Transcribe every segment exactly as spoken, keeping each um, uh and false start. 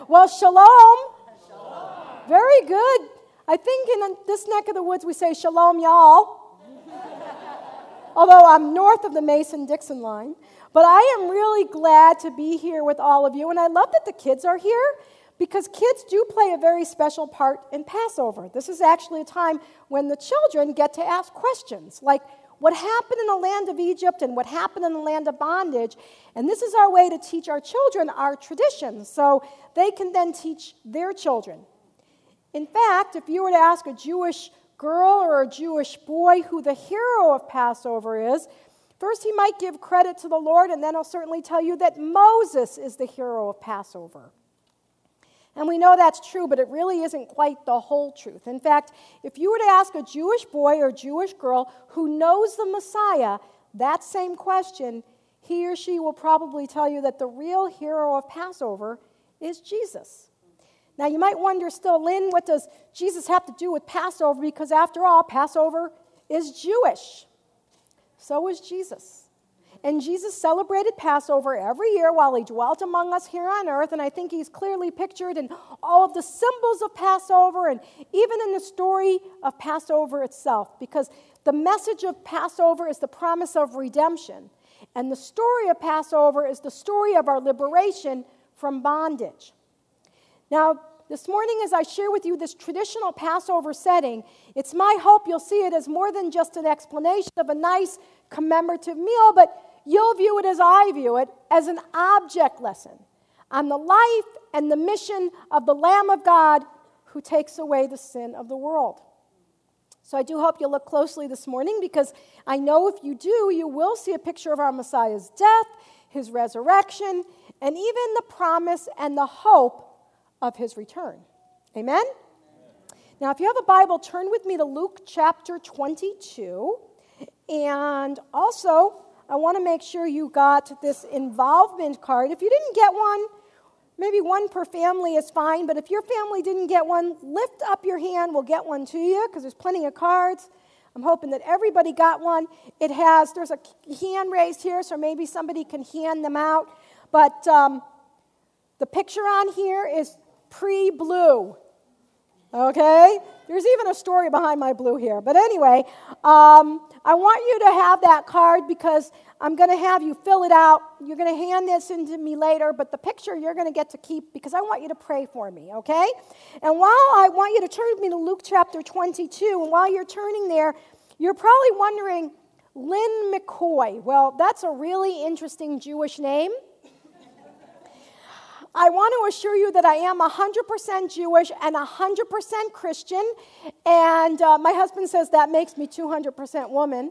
Well, shalom. Shalom. Very good. I think in this neck of the woods we say shalom, y'all. Although I'm north of the Mason-Dixon line. But I am really glad to be here with all of you. And I love that the kids are here because kids do play a very special part in Passover. This is actually a time when the children get to ask questions like what happened in the land of Egypt and what happened in the land of bondage. And this is our way to teach our children our traditions so they can then teach their children. In fact, if you were to ask a Jewish girl or a Jewish boy who the hero of Passover is, first he might give credit to the Lord, and then he'll certainly tell you that Moses is the hero of Passover. And we know that's true, but it really isn't quite the whole truth. In fact, if you were to ask a Jewish boy or Jewish girl who knows the Messiah that same question, he or she will probably tell you that the real hero of Passover is Jesus. Now, you might wonder still, Lynn, what does Jesus have to do with Passover? Because after all, Passover is Jewish. So was Jesus. And Jesus celebrated Passover every year while he dwelt among us here on earth, and I think he's clearly pictured in all of the symbols of Passover and even in the story of Passover itself, because the message of Passover is the promise of redemption, and the story of Passover is the story of our liberation from bondage. Now, this morning as I share with you this traditional Passover setting, it's my hope you'll see it as more than just an explanation of a nice commemorative meal, but you'll view it as I view it, as an object lesson on the life and the mission of the Lamb of God who takes away the sin of the world. So I do hope you'll look closely this morning because I know if you do, you will see a picture of our Messiah's death, his resurrection, and even the promise and the hope of his return. Amen? Now, if you have a Bible, turn with me to Luke chapter twenty-two. And also, I want to make sure you got this involvement card. If you didn't get one, maybe one per family is fine. But if your family didn't get one, lift up your hand. We'll get one to you because there's plenty of cards. I'm hoping that everybody got one. It has, there's a hand raised here, so maybe somebody can hand them out. But um, the picture on here is pre-blue. Okay? There's even a story behind my blue here. But anyway, um, I want you to have that card because I'm going to have you fill it out. You're going to hand this in to me later, but the picture you're going to get to keep because I want you to pray for me, okay? And while I want you to turn with me to Luke chapter twenty-two, and while you're turning there, you're probably wondering, Lynn McCoy. Well, that's a really interesting Jewish name. I want to assure you that I am one hundred percent Jewish and one hundred percent Christian, and uh, my husband says that makes me two hundred percent woman.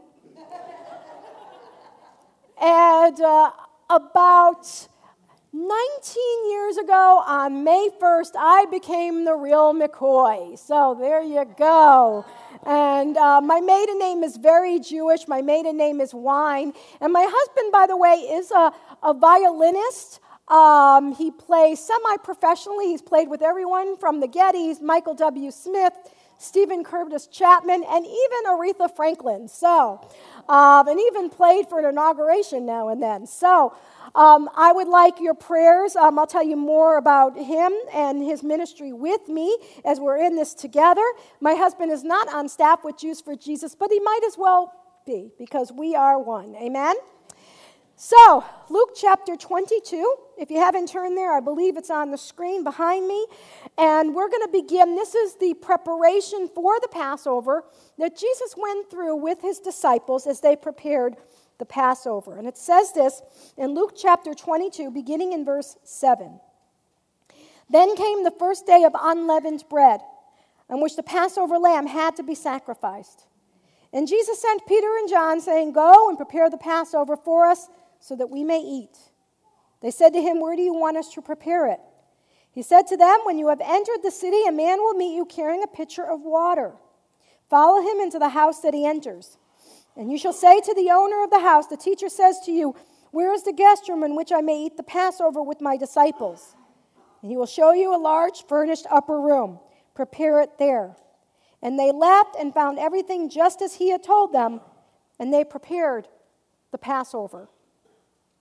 And uh, about nineteen years ago, on May first, I became the real McCoy. So there you go. And uh, my maiden name is very Jewish. My maiden name is Wine. And my husband, by the way, is a, a violinist. Um, he plays semi-professionally. He's played with everyone from the Gettys, Michael W. Smith, Stephen Curtis Chapman, and even Aretha Franklin. So, um, and even played for an inauguration now and then. So, um, I would like your prayers. Um, I'll tell you more about him and his ministry with me as we're in this together. My husband is not on staff with Jews for Jesus, but he might as well be because we are one. Amen? So, Luke chapter twenty-two, if you haven't turned there, I believe it's on the screen behind me. And we're going to begin. This is the preparation for the Passover that Jesus went through with his disciples as they prepared the Passover. And it says this in Luke chapter twenty-two, beginning in verse seven. Then came the first day of unleavened bread, on which the Passover lamb had to be sacrificed. And Jesus sent Peter and John, saying, "Go and prepare the Passover for us, so that we may eat." They said to him, "Where do you want us to prepare it?" He said to them, "When you have entered the city, a man will meet you carrying a pitcher of water. Follow him into the house that he enters. And you shall say to the owner of the house, 'The teacher says to you, where is the guest room in which I may eat the Passover with my disciples?' And he will show you a large furnished upper room. Prepare it there." And they left and found everything just as he had told them, and they prepared the Passover.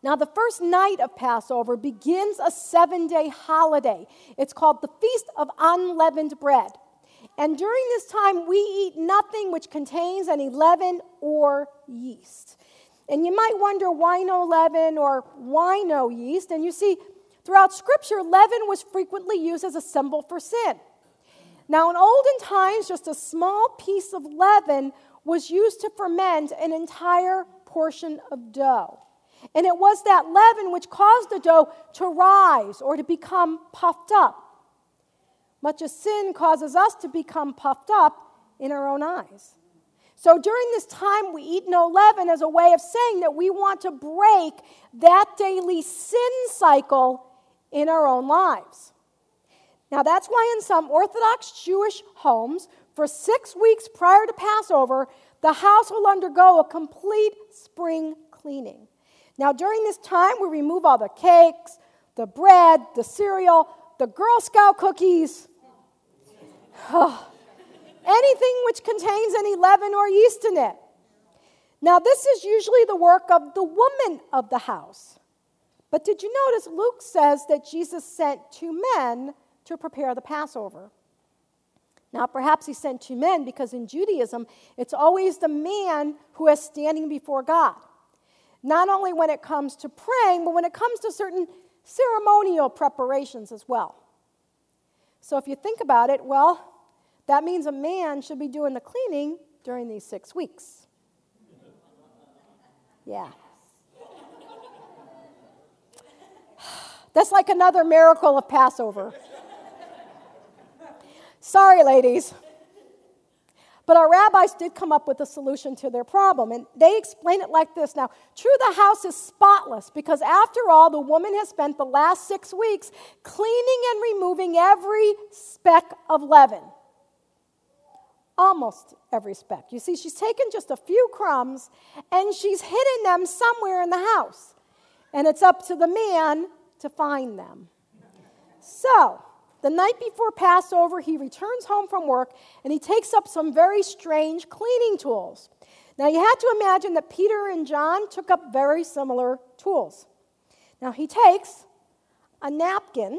Now, the first night of Passover begins a seven-day holiday. It's called the Feast of Unleavened Bread. And during this time, we eat nothing which contains any leaven or yeast. And you might wonder, why no leaven or why no yeast? And you see, throughout Scripture, leaven was frequently used as a symbol for sin. Now, in olden times, just a small piece of leaven was used to ferment an entire portion of dough. And it was that leaven which caused the dough to rise or to become puffed up, much as sin causes us to become puffed up in our own eyes. So during this time, we eat no leaven as a way of saying that we want to break that daily sin cycle in our own lives. Now, that's why in some Orthodox Jewish homes, for six weeks prior to Passover, the house will undergo a complete spring cleaning. Now, during this time, we remove all the cakes, the bread, the cereal, the Girl Scout cookies, anything which contains any leaven or yeast in it. Now, this is usually the work of the woman of the house. But did you notice Luke says that Jesus sent two men to prepare the Passover? Now, perhaps he sent two men because in Judaism, it's always the man who is standing before God. Not only when it comes to praying, but when it comes to certain ceremonial preparations as well. So if you think about it, well, that means a man should be doing the cleaning during these six weeks. Yeah. That's like another miracle of Passover. Sorry, ladies. But our rabbis did come up with a solution to their problem, and they explain it like this. Now, true, the house is spotless because, after all, the woman has spent the last six weeks cleaning and removing every speck of leaven. Almost every speck. You see, she's taken just a few crumbs, and she's hidden them somewhere in the house. And it's up to the man to find them. So, the night before Passover, he returns home from work, and he takes up some very strange cleaning tools. Now, you have to imagine that Peter and John took up very similar tools. Now, he takes a napkin,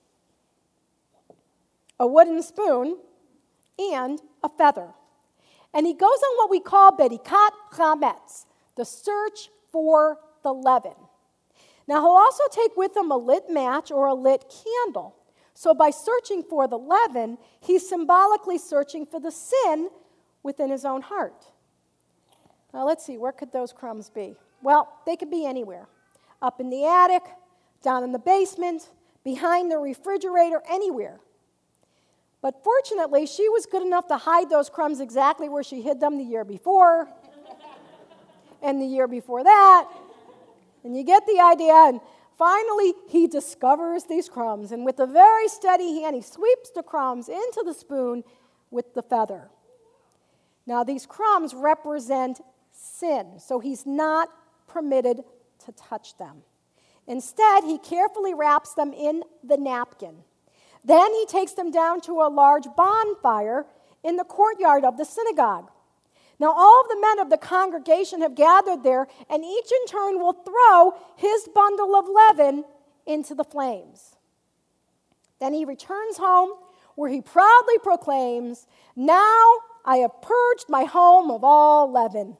a wooden spoon, and a feather. And he goes on what we call Bedikat Chametz, the search for the leaven. Now, he'll also take with him a lit match or a lit candle. So by searching for the leaven, he's symbolically searching for the sin within his own heart. Now let's see, where could those crumbs be? Well, they could be anywhere. Up in the attic, down in the basement, behind the refrigerator, anywhere. But fortunately, she was good enough to hide those crumbs exactly where she hid them the year before, and the year before that. And you get the idea, and finally, he discovers these crumbs, and with a very steady hand, he sweeps the crumbs into the spoon with the feather. Now, these crumbs represent sin, so he's not permitted to touch them. Instead, he carefully wraps them in the napkin. Then he takes them down to a large bonfire in the courtyard of the synagogue. Now, all of the men of the congregation have gathered there, and each in turn will throw his bundle of leaven into the flames. Then he returns home, where he proudly proclaims, "Now I have purged my home of all leaven."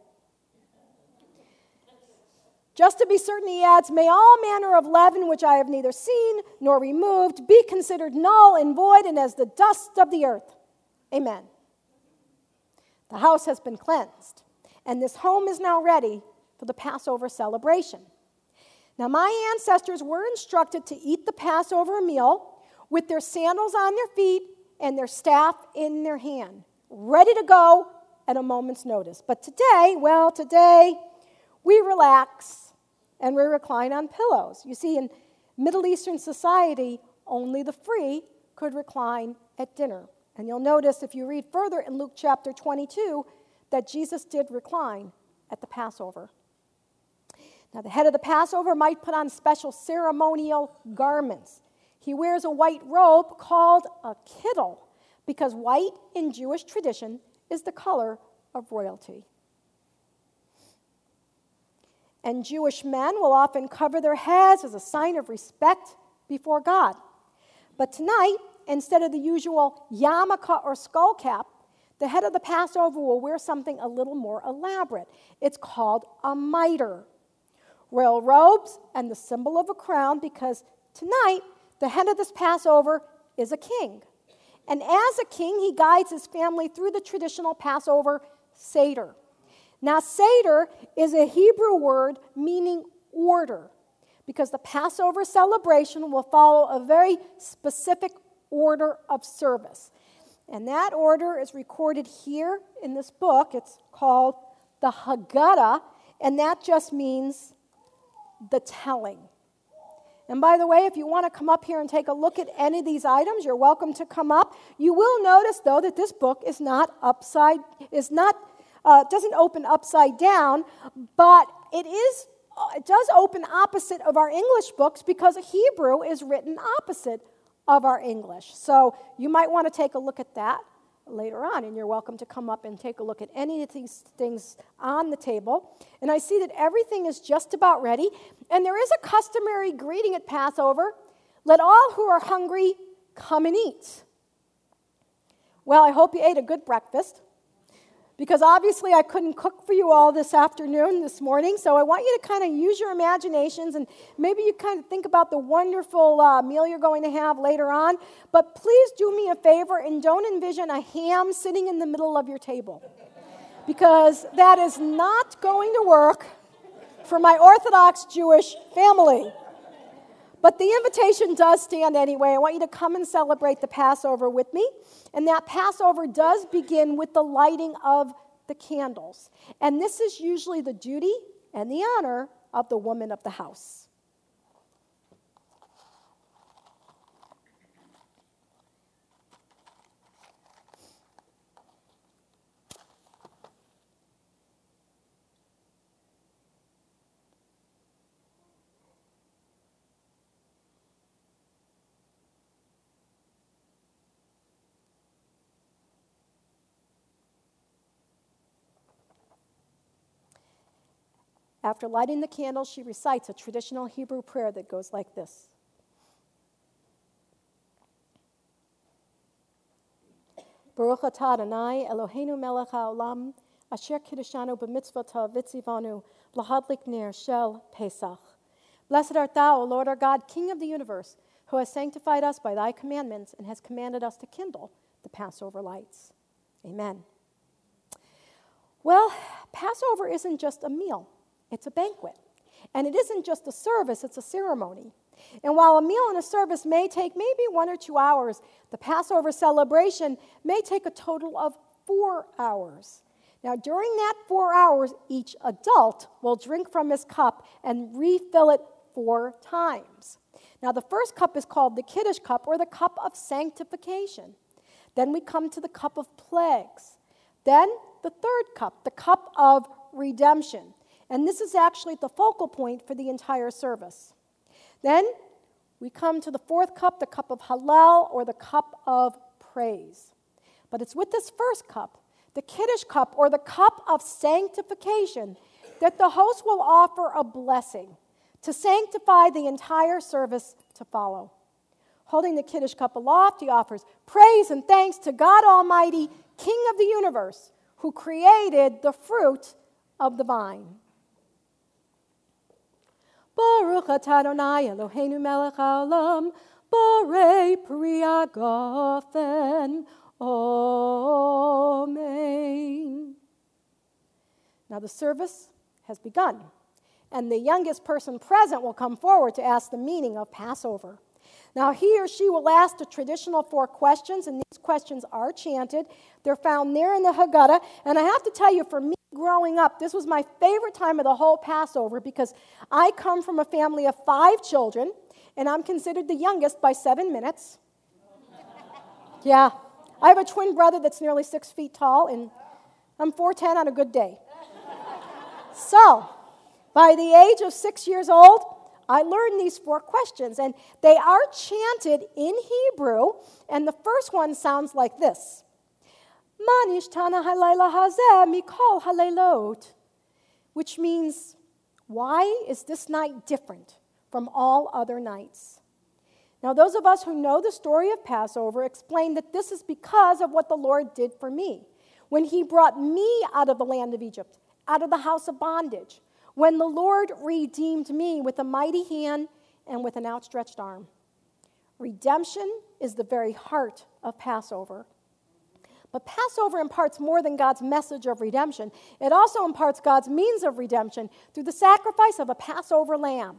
Just to be certain, he adds, "May all manner of leaven which I have neither seen nor removed be considered null and void and as the dust of the earth. Amen." The house has been cleansed, and this home is now ready for the Passover celebration. Now, my ancestors were instructed to eat the Passover meal with their sandals on their feet and their staff in their hand, ready to go at a moment's notice. But today, well, today, we relax and we recline on pillows. You see, in Middle Eastern society, only the free could recline at dinner. And you'll notice if you read further in Luke chapter twenty-two that Jesus did recline at the Passover. Now, the head of the Passover might put on special ceremonial garments. He wears a white robe called a kittel because white in Jewish tradition is the color of royalty. and Jewish men will often cover their heads as a sign of respect before God. But tonight, instead of the usual yarmulke or skull cap, the head of the Passover will wear something a little more elaborate. It's called a mitre. Royal robes and the symbol of a crown, because tonight, the head of this Passover is a king. And as a king, he guides his family through the traditional Passover Seder. Now, Seder is a Hebrew word meaning order, because the Passover celebration will follow a very specific order of service. And that order is recorded here in this book. It's called the Haggadah, and that just means the telling. And by the way, if you want to come up here and take a look at any of these items, you're welcome to come up. You will notice, though, that this book is not upside, is not, uh, doesn't open upside down, but it is, it does open opposite of our English books, because Hebrew is written opposite of our English. So you might want to take a look at that later on, and you're welcome to come up and take a look at any of these things on the table. And I see that everything is just about ready. And there is a customary greeting at Passover: let all who are hungry come and eat. Well, I hope you ate a good breakfast, because obviously I couldn't cook for you all this afternoon, this morning. So I want you to kind of use your imaginations, and maybe you kind of think about the wonderful uh, meal you're going to have later on. But please do me a favor and don't envision a ham sitting in the middle of your table, because that is not going to work for my Orthodox Jewish family. But the invitation does stand anyway. I want you to come and celebrate the Passover with me. And that Passover does begin with the lighting of the candles. And this is usually the duty and the honor of the woman of the house. After lighting the candles, she recites a traditional Hebrew prayer that goes like this. Baruch atah Adonai Eloheinu melech haolam, asher kiddushanu b'mitzvotav v'tzivanu l'hadlik ner shel Pesach. Blessed art thou, O Lord our God, King of the universe, who has sanctified us by thy commandments and has commanded us to kindle the Passover lights. Amen. Well, Passover isn't just a meal. It's a banquet. And it isn't just a service, it's a ceremony. And while a meal and a service may take maybe one or two hours, the Passover celebration may take a total of four hours. Now, during that four hours, each adult will drink from his cup and refill it four times. Now, the first cup is called the Kiddush cup, or the cup of sanctification. Then we come to the cup of plagues. Then the third cup, the cup of redemption. And this is actually the focal point for the entire service. Then we come to the fourth cup, the cup of Hallel, or the cup of praise. But it's with this first cup, the Kiddush cup, or the cup of sanctification, that the host will offer a blessing to sanctify the entire service to follow. Holding the Kiddush cup aloft, he offers praise and thanks to God Almighty, King of the universe, who created the fruit of the vine. Baruch atah Adonai Eloheinu melech haolam, borei pri hagafen. Amen. Now the service has begun, and the youngest person present will come forward to ask the meaning of Passover. Now he or she will ask the traditional four questions, and these questions are chanted. They're found there in the Haggadah, and I have to tell you, for me, growing up, this was my favorite time of the whole Passover, because I come from a family of five children, and I'm considered the youngest by seven minutes. Yeah. I have a twin brother that's nearly six feet tall, and I'm four ten on a good day. So, by the age of six years old, I learned these four questions, and they are chanted in Hebrew, and the first one sounds like this. Manishtana halayla hazeh mikol halaylot, which means, Why is this night different from all other nights? Now, those of us who know the story of Passover explain that this is because of what the Lord did for me when he brought me out of the land of Egypt, out of the house of bondage, when the Lord redeemed me with a mighty hand and with an outstretched arm. Redemption is the very heart of Passover. But Passover imparts more than God's message of redemption. It also imparts God's means of redemption through the sacrifice of a Passover lamb.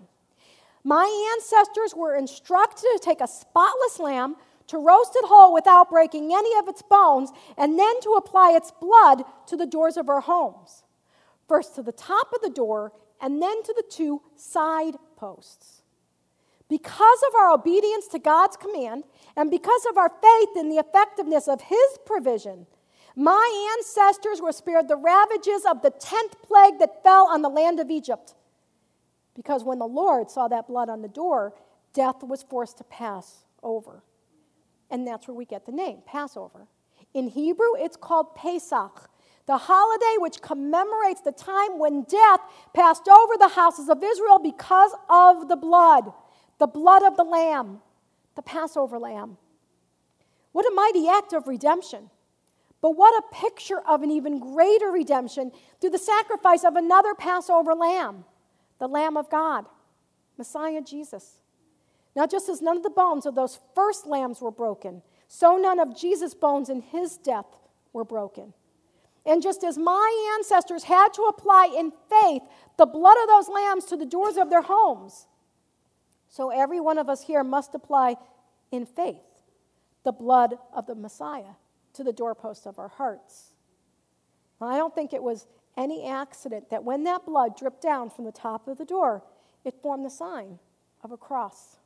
My ancestors were instructed to take a spotless lamb, to roast it whole without breaking any of its bones, and then to apply its blood to the doors of our homes. First to the top of the door, and then to the two side posts. Because of our obedience to God's command, and because of our faith in the effectiveness of his provision, my ancestors were spared the ravages of the tenth plague that fell on the land of Egypt. Because when the Lord saw that blood on the door, death was forced to pass over. And that's where we get the name, Passover. In Hebrew, it's called Pesach, the holiday which commemorates the time when death passed over the houses of Israel because of the blood, the blood of the lamb, the Passover lamb. What a mighty act of redemption. But what a picture of an even greater redemption through the sacrifice of another Passover lamb, the Lamb of God, Messiah Jesus. Now, just as none of the bones of those first lambs were broken, so none of Jesus' bones in his death were broken. And just as my ancestors had to apply in faith the blood of those lambs to the doors of their homes, so every one of us here must apply in faith the blood of the Messiah to the doorposts of our hearts. Now, I don't think it was any accident that when that blood dripped down from the top of the door, it formed the sign of a cross.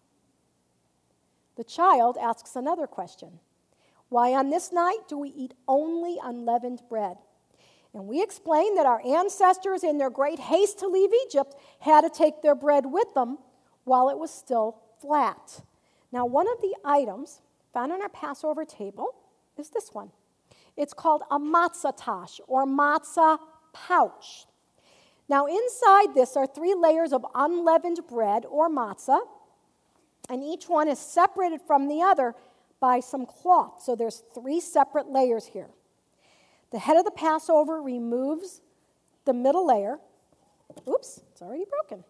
The child asks another question. Why on this night do we eat only unleavened bread? And we explain that our ancestors, in their great haste to leave Egypt, had to take their bread with them while it was still flat. Now, one of the items found on our Passover table is this one. It's called a matzah tash, or matzah pouch. Now, inside this are three layers of unleavened bread, or matzah, and each one is separated from the other by some cloth. So there's three separate layers here. The head of the Passover removes the middle layer. Oops, it's already broken.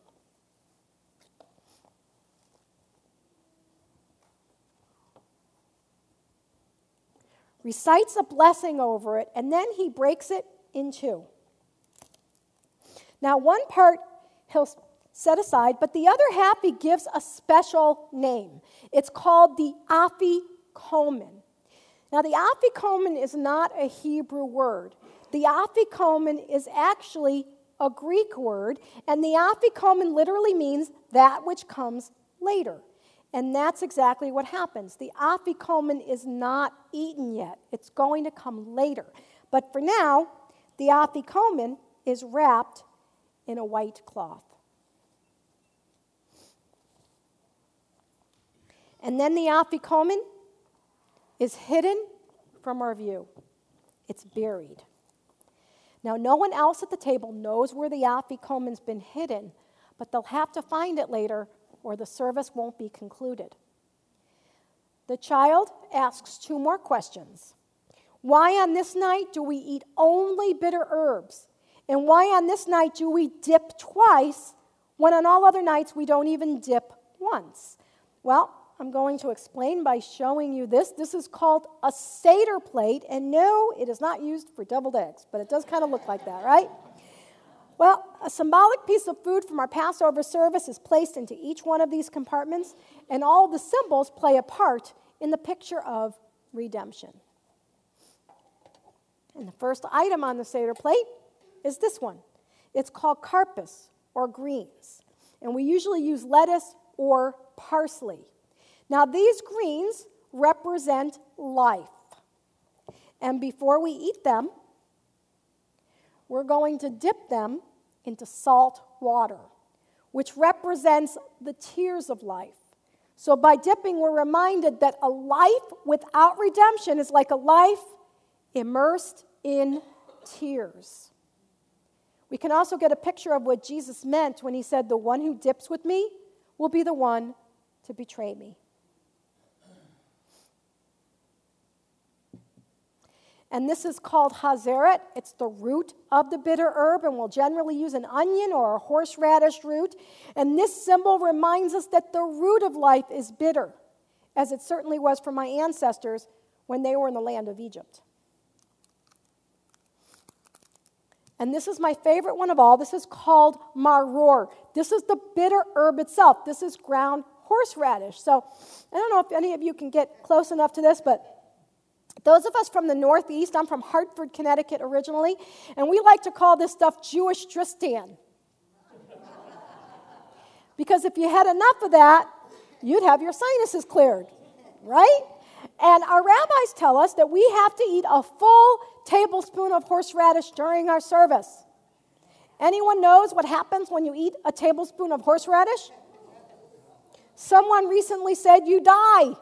Recites a blessing over it, and then he breaks it in two. Now, one part he'll set aside, but the other half he gives a special name. It's called the afikomen. Now, the afikomen is not a Hebrew word. The afikomen is actually a Greek word, and the afikomen literally means that which comes later. And that's exactly what happens. The afikomen is not eaten yet. It's going to come later. But for now, the afikomen is wrapped in a white cloth. And then the afikomen is hidden from our view. It's buried. Now, no one else at the table knows where the afikomen's been hidden, but they'll have to find it later or the service won't be concluded. The child asks two more questions. Why on this night do we eat only bitter herbs? And why on this night do we dip twice when on all other nights we don't even dip once? Well, I'm going to explain by showing you this. This is called a Seder plate, and no, it is not used for deviled eggs, but it does kind of look like that, right? Well, a symbolic piece of food from our Passover service is placed into each one of these compartments, and all the symbols play a part in the picture of redemption. And the first item on the Seder plate is this one. It's called karpas, or greens, and we usually use lettuce or parsley. Now, these greens represent life, and before we eat them, we're going to dip them into salt water, which represents the tears of life. So by dipping, we're reminded that a life without redemption is like a life immersed in tears. We can also get a picture of what Jesus meant when he said, the one who dips with me will be the one to betray me. And this is called hazeret. It's the root of the bitter herb, and we'll generally use an onion or a horseradish root. And this symbol reminds us that the root of life is bitter, as it certainly was for my ancestors when they were in the land of Egypt. And this is my favorite one of all. This is called maror. This is the bitter herb itself. This is ground horseradish. So I don't know if any of you can get close enough to this, but those of us from the Northeast, I'm from Hartford, Connecticut originally, and we like to call this stuff Jewish Tristan. Because if you had enough of that, you'd have your sinuses cleared, right? And our rabbis tell us that we have to eat a full tablespoon of horseradish during our service. Anyone knows what happens when you eat a tablespoon of horseradish? Someone recently said you die.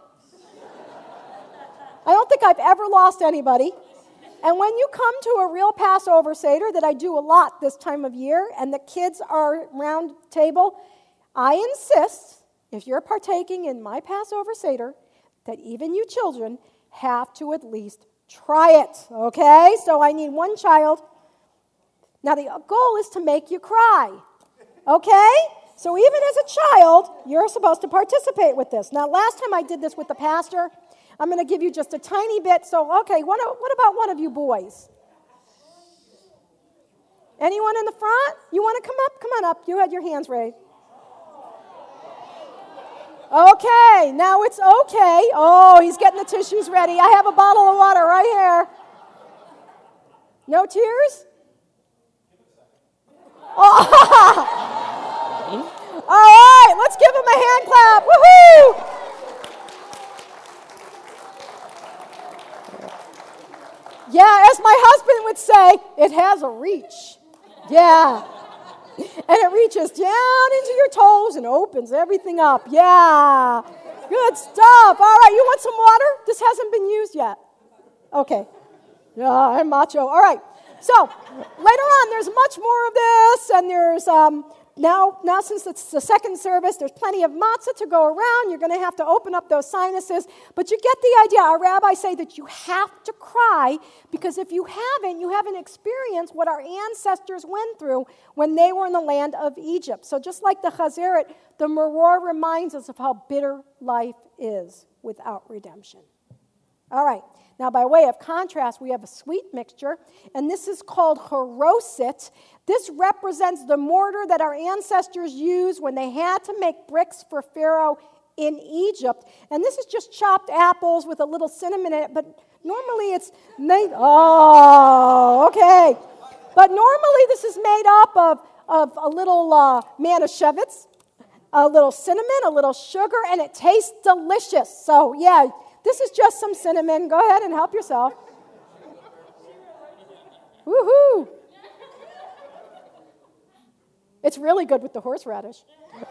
I don't think I've ever lost anybody. And when you come to a real Passover Seder, that I do a lot this time of year, and the kids are round table, I insist, if you're partaking in my Passover Seder, that even you children have to at least try it, okay? So I need one child. Now the goal is to make you cry, okay? So even as a child, you're supposed to participate with this. Now last time I did this with the pastor, I'm going to give you just a tiny bit. So, okay, what, what about one of you boys? Anyone in the front? You want to come up? Come on up. You had your hands raised. Okay, now it's okay. Oh, he's getting the tissues ready. I have a bottle of water right here. No tears? Oh. All right, let's give him a hand clap. Woohoo! Yeah, as my husband would say, it has a reach. Yeah. And it reaches down into your toes and opens everything up. Yeah. Good stuff. All right, you want some water? This hasn't been used yet. Okay. Yeah, I'm macho. All right. So later on, there's much more of this, and there's um, now, now since it's the second service, there's plenty of matzah to go around. You're going to have to open up those sinuses, but you get the idea. Our rabbis say that you have to cry because if you haven't, you haven't experienced what our ancestors went through when they were in the land of Egypt. So just like the Chazeret, the Maror reminds us of how bitter life is without redemption. All right. Now, by way of contrast, we have a sweet mixture, and this is called haroset. This represents the mortar that our ancestors used when they had to make bricks for Pharaoh in Egypt. And this is just chopped apples with a little cinnamon in it, but normally it's made... Oh, okay. But normally this is made up of, of a little uh, manischewitz, a little cinnamon, a little sugar, and it tastes delicious. So, yeah... This is just some cinnamon. Go ahead and help yourself. Woohoo! It's really good with the horseradish.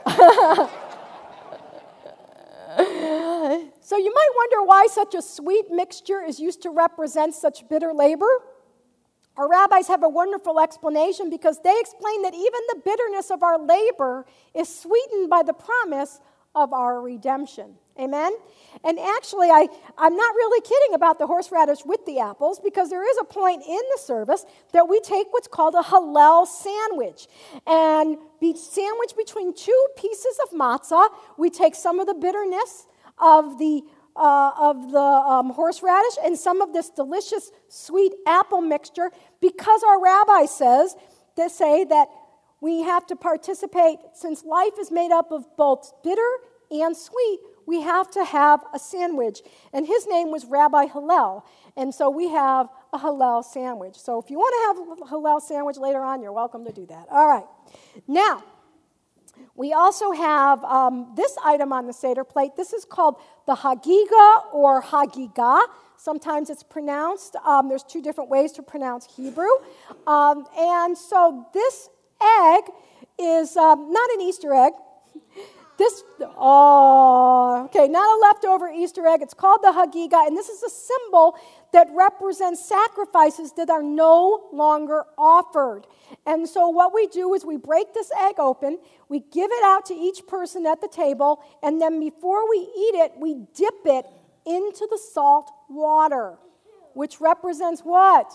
So you might wonder why such a sweet mixture is used to represent such bitter labor. Our rabbis have a wonderful explanation because they explain that even the bitterness of our labor is sweetened by the promise of our redemption. Amen? And actually, I, I'm not really kidding about the horseradish with the apples because there is a point in the service that we take what's called a Hallel sandwich. And be sandwiched between two pieces of matzah, we take some of the bitterness of the, uh, of the um, horseradish and some of this delicious sweet apple mixture because our rabbi says, they say that we have to participate, since life is made up of both bitter and sweet, we have to have a sandwich. And his name was Rabbi Hillel. And so we have a Hillel sandwich. So if you want to have a Hillel sandwich later on, you're welcome to do that. All right. Now, we also have um, this item on the Seder plate. This is called the Hagiga or Hagigah. Sometimes it's pronounced. Um, there's two different ways to pronounce Hebrew. Um, and so this egg is um, not an Easter egg. This, oh, okay, not a leftover Easter egg. It's called the Hagigah, and this is a symbol that represents sacrifices that are no longer offered. And so what we do is we break this egg open, we give it out to each person at the table, and then before we eat it, we dip it into the salt water, which represents what?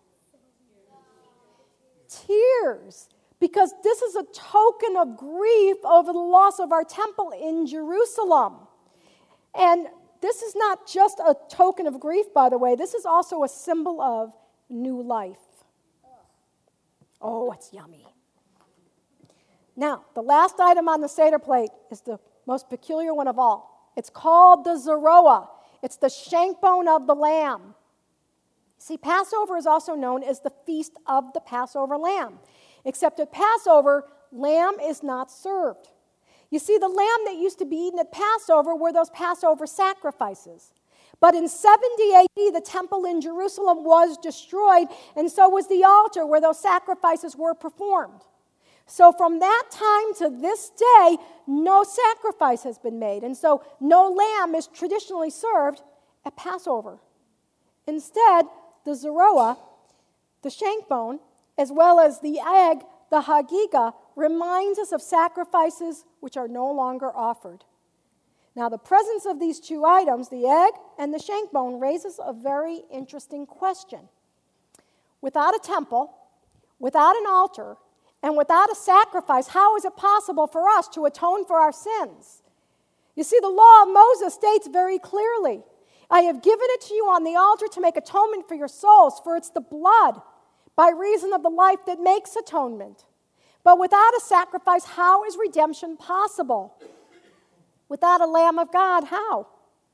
Tears. Because this is a token of grief over the loss of our temple in Jerusalem. And this is not just a token of grief, by the way. This is also a symbol of new life. Oh, it's yummy. Now, the last item on the Seder plate is the most peculiar one of all. It's called the Zeroah. It's the shank bone of the lamb. See, Passover is also known as the Feast of the Passover Lamb. Except at Passover, lamb is not served. You see, the lamb that used to be eaten at Passover were those Passover sacrifices. But in seventy A D, the temple in Jerusalem was destroyed, and so was the altar where those sacrifices were performed. So from that time to this day, no sacrifice has been made, and so no lamb is traditionally served at Passover. Instead, the Zeroah, the shank bone, as well as the egg, the Hagigah, reminds us of sacrifices which are no longer offered. Now, the presence of these two items, the egg and the shank bone, raises a very interesting question. Without a temple, without an altar, and without a sacrifice, how is it possible for us to atone for our sins? You see, the law of Moses states very clearly, I have given it to you on the altar to make atonement for your souls, for it's the blood by reason of the life that makes atonement. But without a sacrifice, how is redemption possible? Without a Lamb of God, how?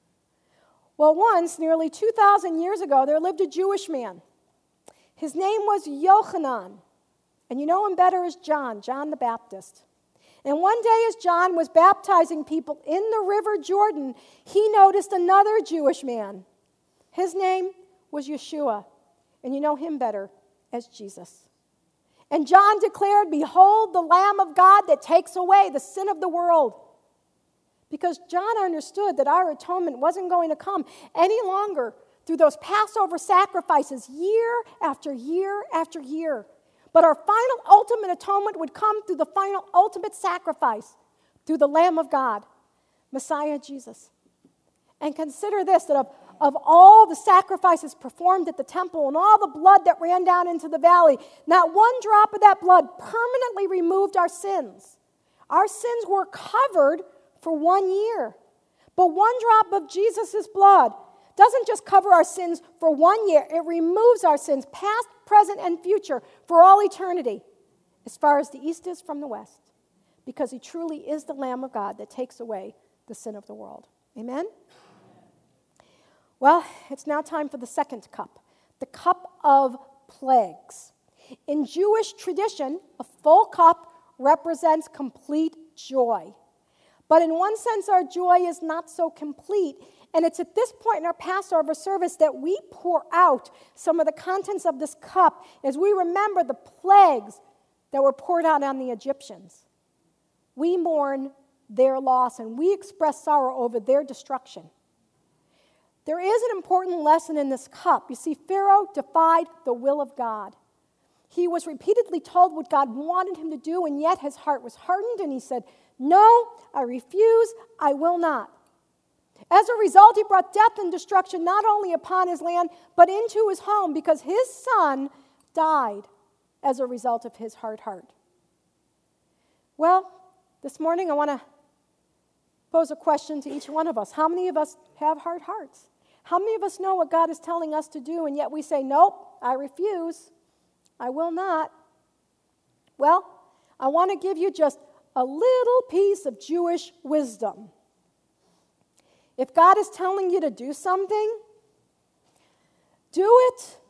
Well, once, nearly two thousand years ago, there lived a Jewish man. His name was Yochanan, and you know him better as John, John the Baptist. And one day as John was baptizing people in the River Jordan, he noticed another Jewish man. His name was Yeshua, and you know him better as Jesus. And John declared, behold, the Lamb of God that takes away the sin of the world. Because John understood that our atonement wasn't going to come any longer through those Passover sacrifices year after year after year. But our final ultimate atonement would come through the final ultimate sacrifice, through the Lamb of God, Messiah Jesus. And consider this, that of Of all the sacrifices performed at the temple and all the blood that ran down into the valley, not one drop of that blood permanently removed our sins. Our sins were covered for one year. But one drop of Jesus' blood doesn't just cover our sins for one year. It removes our sins, past, present, and future, for all eternity, as far as the east is from the west, because he truly is the Lamb of God that takes away the sin of the world. Amen? Well, it's now time for the second cup, the cup of plagues. In Jewish tradition, a full cup represents complete joy. But in one sense, our joy is not so complete, and it's at this point in our Passover service that we pour out some of the contents of this cup as we remember the plagues that were poured out on the Egyptians. We mourn their loss, and we express sorrow over their destruction. There is an important lesson in this cup. You see, Pharaoh defied the will of God. He was repeatedly told what God wanted him to do, and yet his heart was hardened, and he said, no, I refuse, I will not. As a result, he brought death and destruction not only upon his land, but into his home, because his son died as a result of his hard heart. Well, this morning I want to pose a question to each one of us. How many of us have hard hearts? How many of us know what God is telling us to do, and yet we say, nope, I refuse, I will not? Well, I want to give you just a little piece of Jewish wisdom. If God is telling you to do something, do it.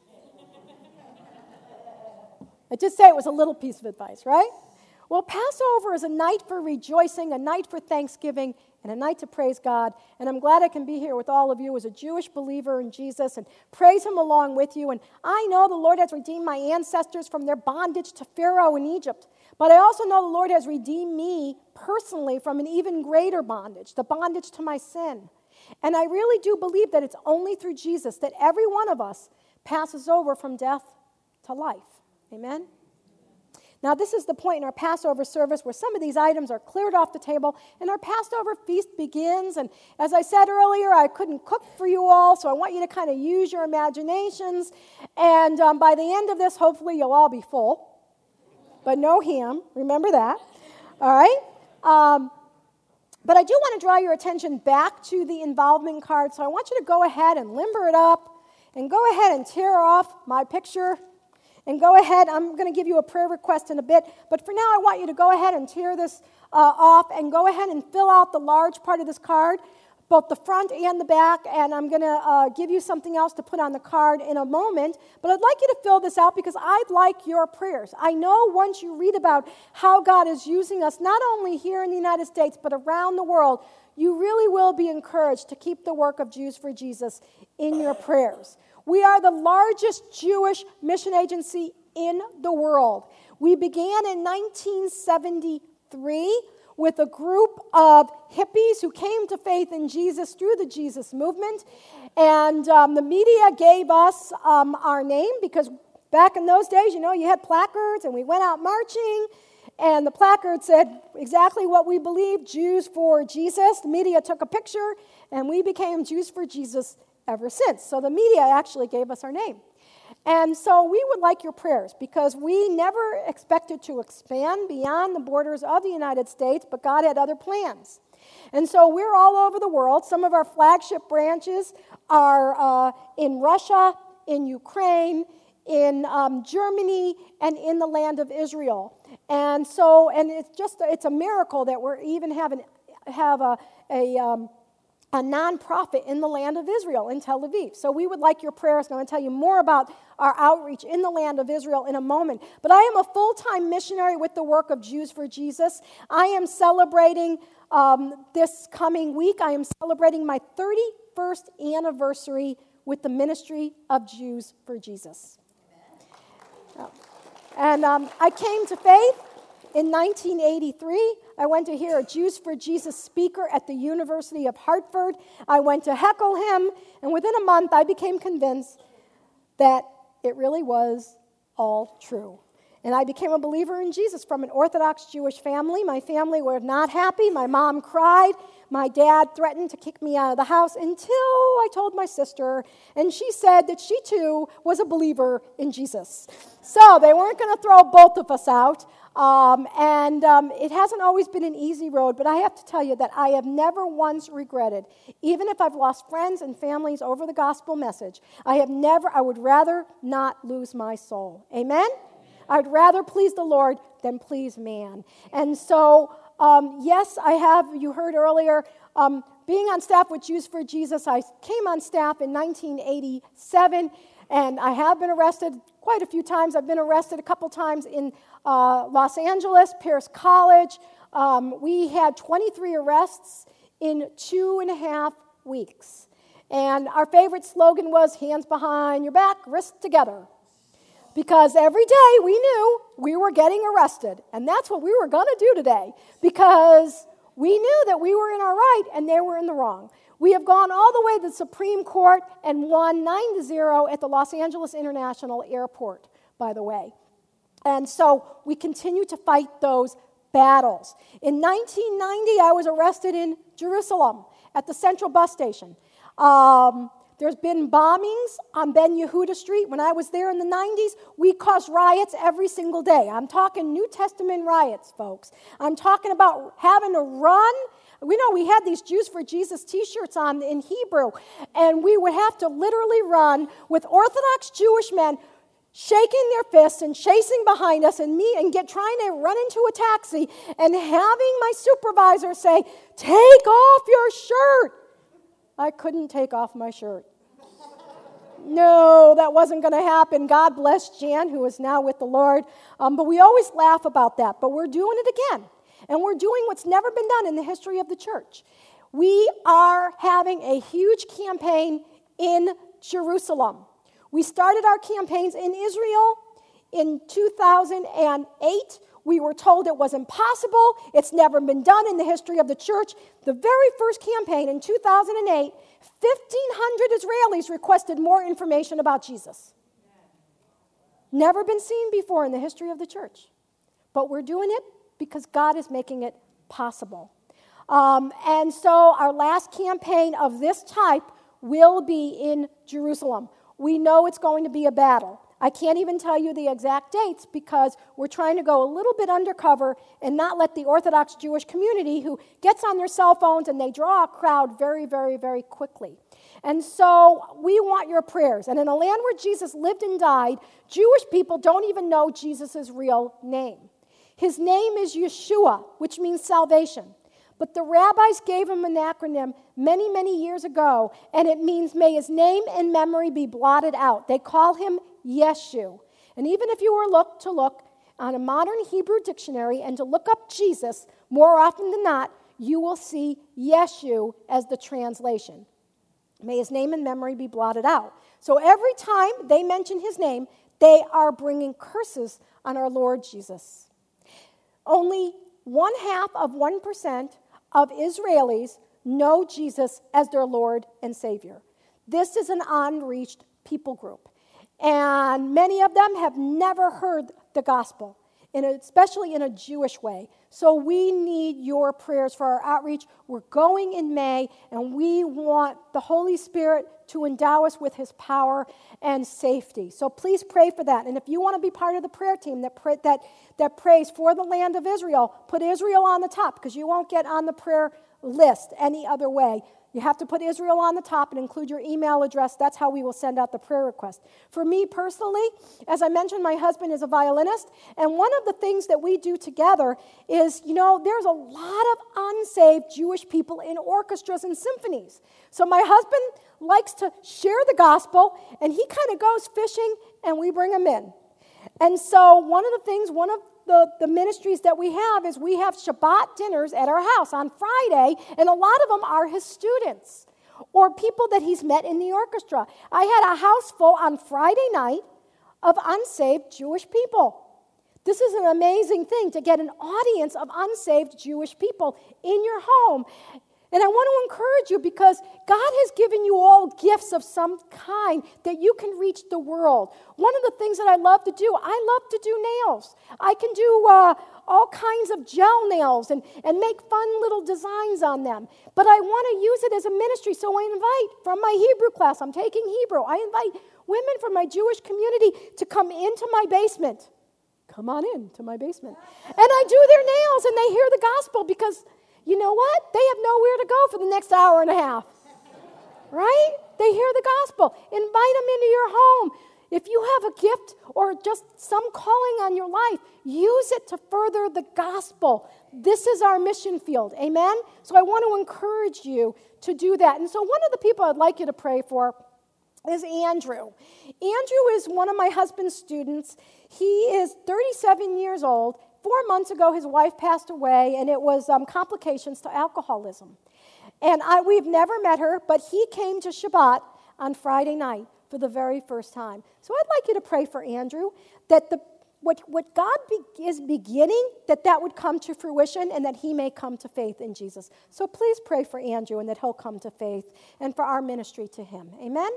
I did say it was a little piece of advice, right? Well, Passover is a night for rejoicing, a night for thanksgiving, and a night to praise God. And I'm glad I can be here with all of you as a Jewish believer in Jesus and praise him along with you. And I know the Lord has redeemed my ancestors from their bondage to Pharaoh in Egypt. But I also know the Lord has redeemed me personally from an even greater bondage, the bondage to my sin. And I really do believe that it's only through Jesus that every one of us passes over from death to life. Amen? Now, this is the point in our Passover service where some of these items are cleared off the table and our Passover feast begins. And as I said earlier, I couldn't cook for you all, so I want you to kind of use your imaginations. And um, by the end of this, hopefully you'll all be full. But no ham. Remember that. All right? Um, but I do want to draw your attention back to the involvement card. So I want you to go ahead and limber it up and go ahead and tear off my picture. And go ahead, I'm going to give you a prayer request in a bit, but for now I want you to go ahead and tear this uh, off and go ahead and fill out the large part of this card, both the front and the back, and I'm going to uh, give you something else to put on the card in a moment, but I'd like you to fill this out because I'd like your prayers. I know once you read about how God is using us, not only here in the United States, but around the world, you really will be encouraged to keep the work of Jews for Jesus in your prayers. We are the largest Jewish mission agency in the world. We began in nineteen seventy-three with a group of hippies who came to faith in Jesus through the Jesus movement. And um, the media gave us um, our name because back in those days, you know, you had placards and we went out marching. And the placard said exactly what we believed, Jews for Jesus. The media took a picture and we became Jews for Jesus ever since. So the media actually gave us our name. And so we would like your prayers because we never expected to expand beyond the borders of the United States, but God had other plans. And so we're all over the world. Some of our flagship branches are uh, in Russia, in Ukraine, in um, Germany, and in the land of Israel. And so, and it's just, it's a miracle that we're even having, have a, a um, a nonprofit in the land of Israel, in Tel Aviv. So we would like your prayers, and I'm going to tell you more about our outreach in the land of Israel in a moment. But I am a full-time missionary with the work of Jews for Jesus. I am celebrating um, this coming week, I am celebrating my thirty-first anniversary with the ministry of Jews for Jesus. Amen. And um, I came to faith in nineteen eighty-three. I went to hear a Jews for Jesus speaker at the University of Hartford. I went to heckle him, and within a month I became convinced that it really was all true. And I became a believer in Jesus from an Orthodox Jewish family. My family were not happy. My mom cried. My dad threatened to kick me out of the house until I told my sister, and she said that she too was a believer in Jesus. So they weren't going to throw both of us out. Um, and um, it hasn't always been an easy road, but I have to tell you that I have never once regretted, even if I've lost friends and families over the gospel message, I have never, I would rather not lose my soul. Amen? I'd rather please the Lord than please man. And so, um, yes, I have, you heard earlier, um, being on staff with Jews for Jesus, I came on staff in nineteen eighty-seven, and I have been arrested quite a few times. I've been arrested a couple times in uh, Los Angeles, Pierce College. Um, we had twenty-three arrests in two and a half weeks. And our favorite slogan was, hands behind your back, wrists together. Because every day we knew we were getting arrested. And that's what we were going to do today. Because we knew that we were in our right and they were in the wrong. We have gone all the way to the Supreme Court and won nine to zero at the Los Angeles International Airport, by the way. And so we continue to fight those battles. In nineteen ninety, I was arrested in Jerusalem at the Central Bus Station. Um, there's been bombings on Ben Yehuda Street. When I was there in the nineties, we caused riots every single day. I'm talking New Testament riots, folks. I'm talking about having to run. We know we had these Jews for Jesus t-shirts on in Hebrew, and we would have to literally run with Orthodox Jewish men shaking their fists and chasing behind us, and me and get trying to run into a taxi and having my supervisor say, "Take off your shirt." I couldn't take off my shirt. No, that wasn't going to happen. God bless Jan, who is now with the Lord. Um, but we always laugh about that. But we're doing it again. And we're doing what's never been done in the history of the church. We are having a huge campaign in Jerusalem. We started our campaigns in Israel in two thousand eight We were told it was impossible. It's never been done in the history of the church. The very first campaign in two thousand eight, fifteen hundred Israelis requested more information about Jesus. Never been seen before in the history of the church. But we're doing it because God is making it possible. Um, and so our last campaign of this type will be in Jerusalem. We know it's going to be a battle. I can't even tell you the exact dates because we're trying to go a little bit undercover and not let the Orthodox Jewish community, who gets on their cell phones and they draw a crowd very, very, very quickly. And so we want your prayers. And in a land where Jesus lived and died, Jewish people don't even know Jesus' real name. His name is Yeshua, which means salvation. But the rabbis gave him an acronym many, many years ago, and it means may his name and memory be blotted out. They call him Yeshu. And even if you were look to look on a modern Hebrew dictionary and to look up Jesus, more often than not, you will see Yeshu as the translation. May his name and memory be blotted out. So every time they mention his name, they are bringing curses on our Lord Jesus. Only one half of one percent of Israelis know Jesus as their Lord and Savior. This is an unreached people group. And many of them have never heard the gospel, in a, especially in a Jewish way. So we need your prayers for our outreach. We're going in May, and we want the Holy Spirit to endow us with his power and safety. So please pray for that. And if you want to be part of the prayer team that pray, that, that prays for the land of Israel, put Israel on the top, because you won't get on the prayer list any other way. You have to put Israel on the top and include your email address. That's how we will send out the prayer request. For me personally, as I mentioned, my husband is a violinist, and one of the things that we do together is, you know, there's a lot of unsaved Jewish people in orchestras and symphonies. So my husband likes to share the gospel, and he kind of goes fishing, and we bring him in. And so one of the things, one of The, the ministries that we have is we have Shabbat dinners at our house on Friday, and a lot of them are his students or people that he's met in the orchestra. I had a house full on Friday night of unsaved Jewish people. This is an amazing thing to get an audience of unsaved Jewish people in your home. And I want to encourage you because God has given you all gifts of some kind that you can reach the world. One of the things that I love to do, I love to do nails. I can do uh, all kinds of gel nails and, and make fun little designs on them. But I want to use it as a ministry, so I invite, from my Hebrew class, I'm taking Hebrew, I invite women from my Jewish community to come into my basement. Come on in to my basement. And I do their nails, and they hear the gospel because, you know what? They have nowhere to go for the next hour and a half, right? They hear the gospel. Invite them into your home. If you have a gift or just some calling on your life, use it to further the gospel. This is our mission field, amen? So I want to encourage you to do that. And so one of the people I'd like you to pray for is Andrew. Andrew is one of my husband's students. He is thirty-seven years old. Four months ago, his wife passed away, and it was um, complications to alcoholism. And I, we've never met her, but he came to Shabbat on Friday night for the very first time. So I'd like you to pray for Andrew, that the what, what God be, is beginning, that that would come to fruition and that he may come to faith in Jesus. So please pray for Andrew and that he'll come to faith and for our ministry to him. Amen?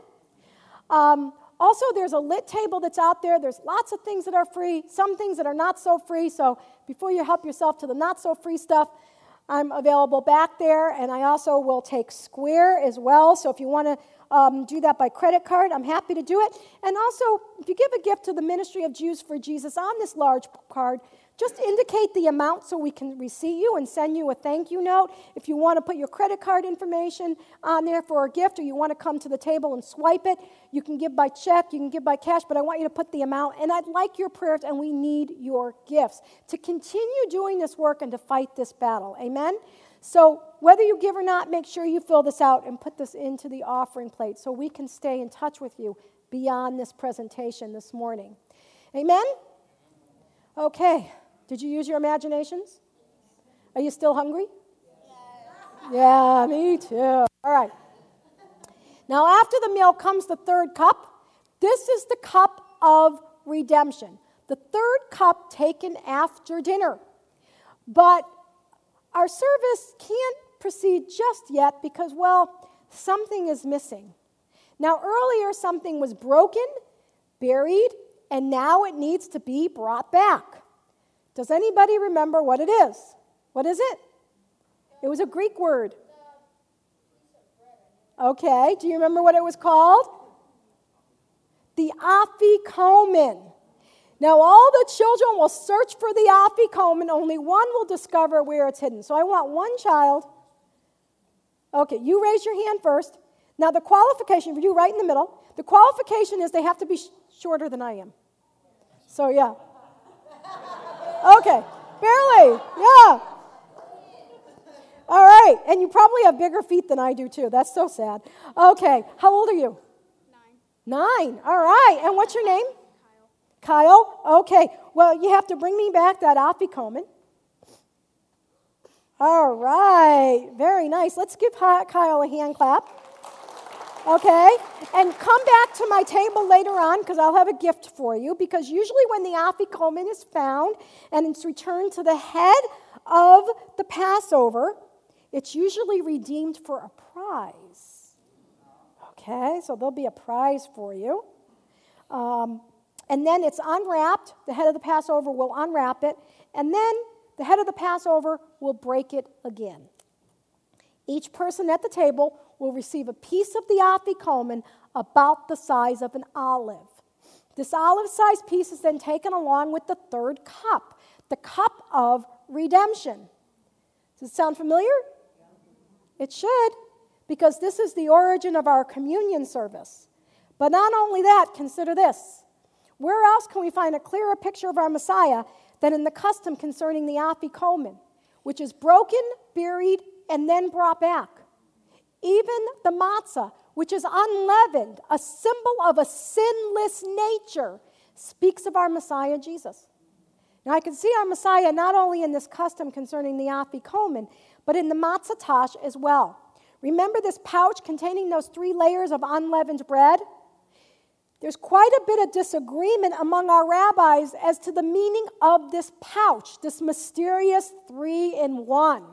Um, Also, there's a lit table that's out there. There's lots of things that are free, some things that are not so free. So before you help yourself to the not so free stuff, I'm available back there. And I also will take Square as well. So if you want to um, do that by credit card, I'm happy to do it. And also, if you give a gift to the Ministry of Jews for Jesus on this large card, just indicate the amount so we can receipt you and send you a thank you note. If you want to put your credit card information on there for a gift, or you want to come to the table and swipe it, you can give by check, you can give by cash, but I want you to put the amount. And I'd like your prayers, and we need your gifts to continue doing this work and to fight this battle. Amen? So whether you give or not, make sure you fill this out and put this into the offering plate so we can stay in touch with you beyond this presentation this morning. Amen? Okay. Did you use your imaginations? Are you still hungry? Yeah, me too. All right. Now, after the meal comes the third cup. This is the cup of redemption. the third cup taken after dinner. But our service can't proceed just yet because, well, something is missing. Now, earlier something was broken, buried, and now it needs to be brought back. Does anybody remember what it is? What is it? It was a Greek word. Okay, do you remember what it was called? The afikomen. Now, all the children will search for the afikomen. Only one will discover where it's hidden. So I want one child. Okay, you raise your hand first. Now, the qualification for you right in the middle, the qualification is they have to be sh- shorter than I am. So, yeah. Okay, barely, yeah. All right, and you probably have bigger feet than I do, too. That's so sad. Okay, how old are you? Nine. Nine, all right. And what's your name? Kyle. Kyle? Okay, well, you have to bring me back that afikomen. All right, very nice. Let's give Kyle a hand clap. Okay, and come back to my table later on because I'll have a gift for you, because usually when the afikomen is found and it's returned to the head of the Passover, it's usually redeemed for a prize. Okay, so there'll be a prize for you. Um, and then it's unwrapped. The head of the Passover will unwrap it, and then the head of the Passover will break it again. Each person at the table will receive a piece of the afikomen about the size of an olive. This olive-sized piece is then taken along with the third cup, the cup of redemption. Does it sound familiar? It should, because this is the origin of our communion service. But not only that, consider this. Where else can we find a clearer picture of our Messiah than in the custom concerning the afikomen, which is broken, buried, and then brought back? Even the matzah, which is unleavened, a symbol of a sinless nature, speaks of our Messiah, Jesus. Now, I can see our Messiah not only in this custom concerning the afikomen, but in the matzah tash as well. Remember this pouch containing those three layers of unleavened bread? There's quite a bit of disagreement among our rabbis as to the meaning of this pouch, this mysterious three-in-one.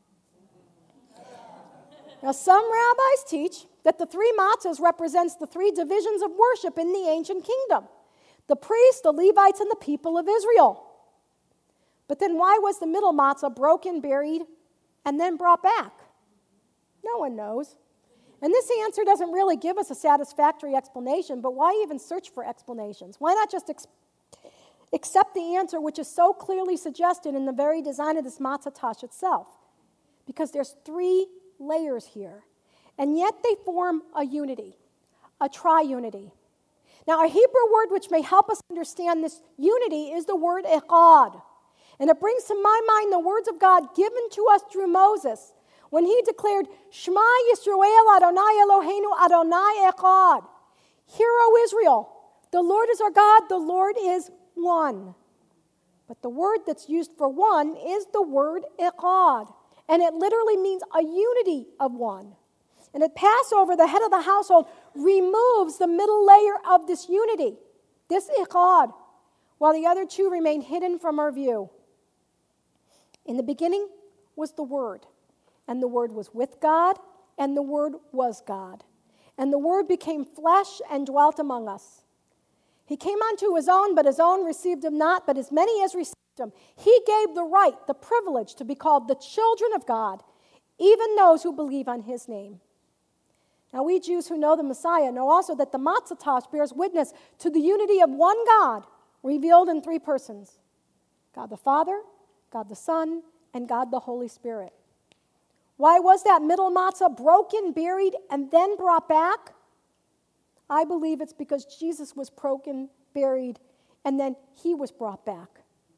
Now, some rabbis teach that the three matzahs represents the three divisions of worship in the ancient kingdom: the priests, the Levites, and the people of Israel. But then why was the middle matzah broken, buried, and then brought back? No one knows. And this answer doesn't really give us a satisfactory explanation, but why even search for explanations? Why not just ex- accept the answer which is so clearly suggested in the very design of this matzah tash itself? Because there's three layers here, and yet they form a unity, a triunity. Now, a Hebrew word which may help us understand this unity is the word echad. And it brings to my mind the words of God given to us through Moses when he declared, Shema Yisrael Adonai Eloheinu Adonai Echad. Hear, O Israel, the Lord is our God, the Lord is one. But the word that's used for one is the word echad. And it literally means a unity of one. And at Passover, the head of the household removes the middle layer of this unity, this echad, while the other two remain hidden from our view. In the beginning was the Word, and the Word was with God, and the Word was God. And the Word became flesh and dwelt among us. He came unto his own, but his own received him not, but as many as received him, he gave the right, the privilege to be called the children of God, even those who believe on his name. Now, we Jews who know the Messiah know also that the matzah tash bears witness to the unity of one God, revealed in three persons: God the Father, God the Son, and God the Holy Spirit. Why was that middle matzah broken, buried, and then brought back? I believe it's because Jesus was broken, buried, and then he was brought back.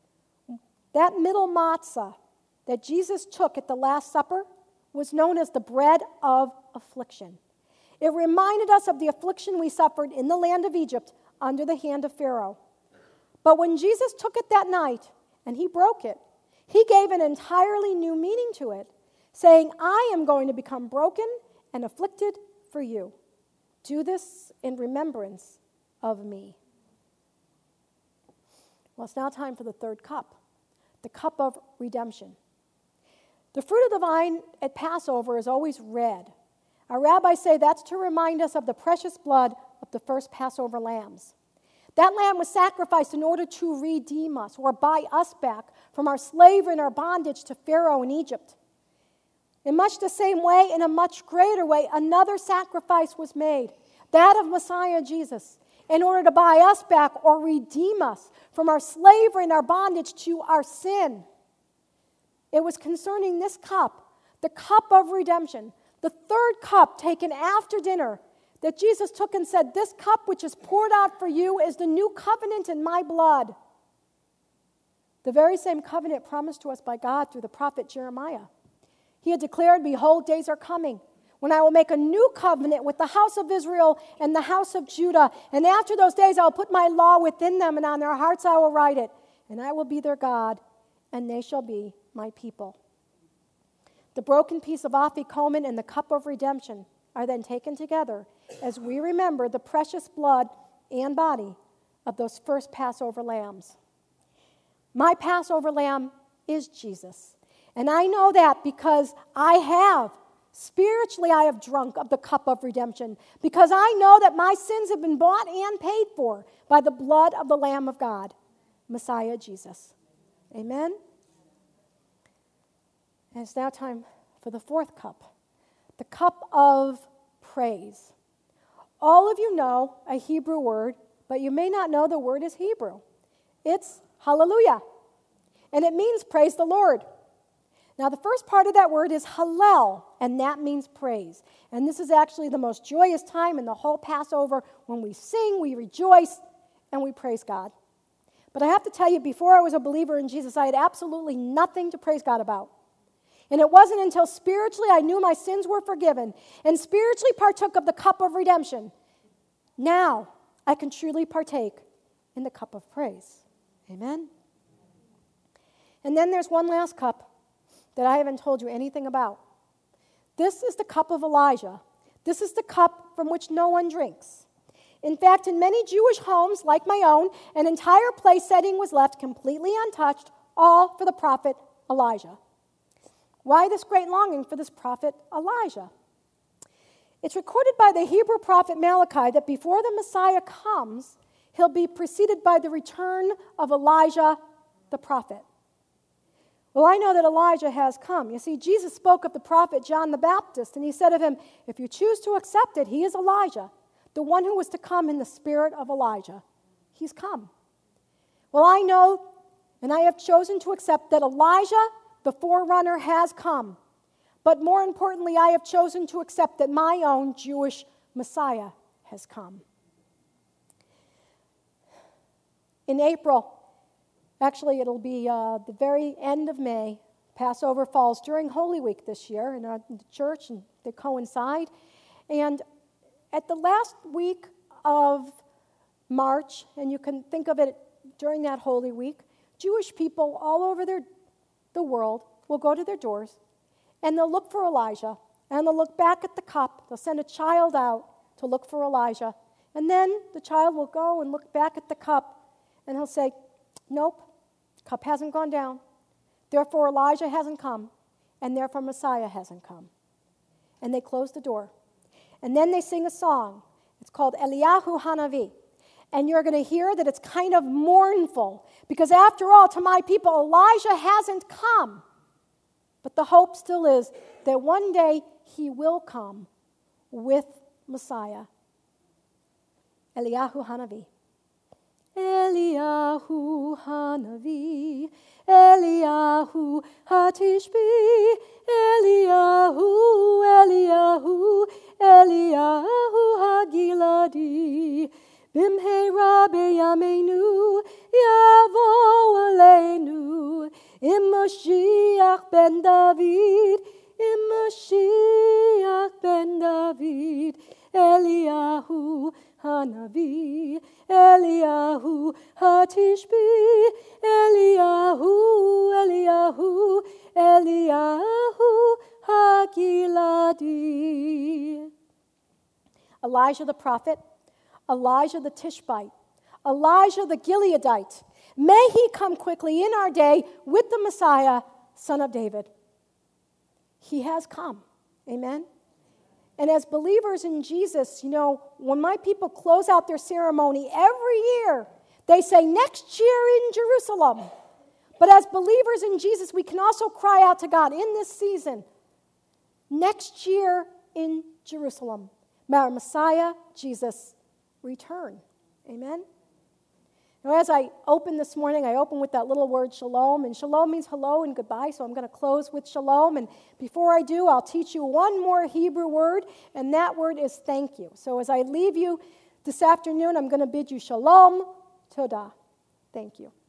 That middle matzah that Jesus took at the Last Supper was known as the bread of affliction. It reminded us of the affliction we suffered in the land of Egypt under the hand of Pharaoh. But when Jesus took it that night and he broke it, he gave an entirely new meaning to it, saying, I am going to become broken and afflicted for you. Do this in remembrance of me. Well, it's now time for the third cup, the cup of redemption. The fruit of the vine at Passover is always red. Our rabbis say that's to remind us of the precious blood of the first Passover lambs. That lamb was sacrificed in order to redeem us or buy us back from our slavery and our bondage to Pharaoh in Egypt. In much the same way, in a much greater way, another sacrifice was made, that of Messiah Jesus, in order to buy us back or redeem us from our slavery and our bondage to our sin. It was concerning this cup, the cup of redemption, the third cup taken after dinner, that Jesus took and said, "This cup which is poured out for you is the new covenant in my blood." The very same covenant promised to us by God through the prophet Jeremiah. He had declared, "Behold, days are coming when I will make a new covenant with the house of Israel and the house of Judah. And after those days I will put my law within them, and on their hearts I will write it. And I will be their God, and they shall be my people." The broken piece of afikomen and the cup of redemption are then taken together as we remember the precious blood and body of those first Passover lambs. My Passover lamb is Jesus. And I know that because I have, spiritually I have drunk of the cup of redemption, because I know that my sins have been bought and paid for by the blood of the Lamb of God, Messiah Jesus. Amen? And it's now time for the fourth cup, the cup of praise. All of you know a Hebrew word, but you may not know the word is Hebrew. It's hallelujah, and it means praise the Lord. Now, the first part of that word is hallel, and that means praise. And this is actually the most joyous time in the whole Passover when we sing, we rejoice, and we praise God. But I have to tell you, before I was a believer in Jesus, I had absolutely nothing to praise God about. And it wasn't until spiritually I knew my sins were forgiven and spiritually partook of the cup of redemption. Now I can truly partake in the cup of praise. Amen? And then there's one last cup that I haven't told you anything about. This is the cup of Elijah. This is the cup from which no one drinks. In fact, in many Jewish homes, like my own, an entire place setting was left completely untouched, all for the prophet Elijah. Why this great longing for this prophet Elijah? It's recorded by the Hebrew prophet Malachi that before the Messiah comes, he'll be preceded by the return of Elijah the prophet. Well, I know that Elijah has come. You see, Jesus spoke of the prophet John the Baptist, and he said of him, "If you choose to accept it, he is Elijah, the one who was to come in the spirit of Elijah." He's come. Well, I know, and I have chosen to accept that Elijah, the forerunner, has come. But more importantly, I have chosen to accept that my own Jewish Messiah has come. In April, actually it'll be uh, the very end of May, Passover falls during Holy Week this year in our in the church, and they coincide. And at the last week of March, and you can think of it during that Holy Week, Jewish people all over their the world will go to their doors and they'll look for Elijah, and they'll look back at the cup. They'll send a child out to look for Elijah, and then the child will go and look back at the cup, and he'll say, "Nope, cup hasn't gone down, therefore Elijah hasn't come, and therefore Messiah hasn't come." And they close the door, and then they sing a song. It's called Eliyahu Hanavi. And you're going to hear that it's kind of mournful, because after all, to my people, Elijah hasn't come. But the hope still is that one day he will come with Messiah. Eliyahu Hanavi. Eliyahu Hanavi, Eliyahu Hatishbi, Eliyahu, Eliyahu, Eliyahu Hagiladi. Bimheira beyameinu, Yavo aleinu, Im Mashiach ben David, Im Mashiach ben David, Eliyahu Hanavi, Eliyahu Hatishbi, Eliyahu, Eliyahu, Eliyahu Hagiladi. Elijah the prophet, Elijah the Tishbite, Elijah the Gileadite. May he come quickly in our day with the Messiah, Son of David. He has come. Amen? And as believers in Jesus, you know, when my people close out their ceremony every year, they say, next year in Jerusalem. But as believers in Jesus, we can also cry out to God in this season, next year in Jerusalem. May our Messiah, Jesus, return. Amen? Now, as I open this morning, I open with that little word shalom, and shalom means hello and goodbye, so I'm going to close with shalom, and before I do, I'll teach you one more Hebrew word, and that word is thank you. So as I leave you this afternoon, I'm going to bid you shalom, todah. Thank you.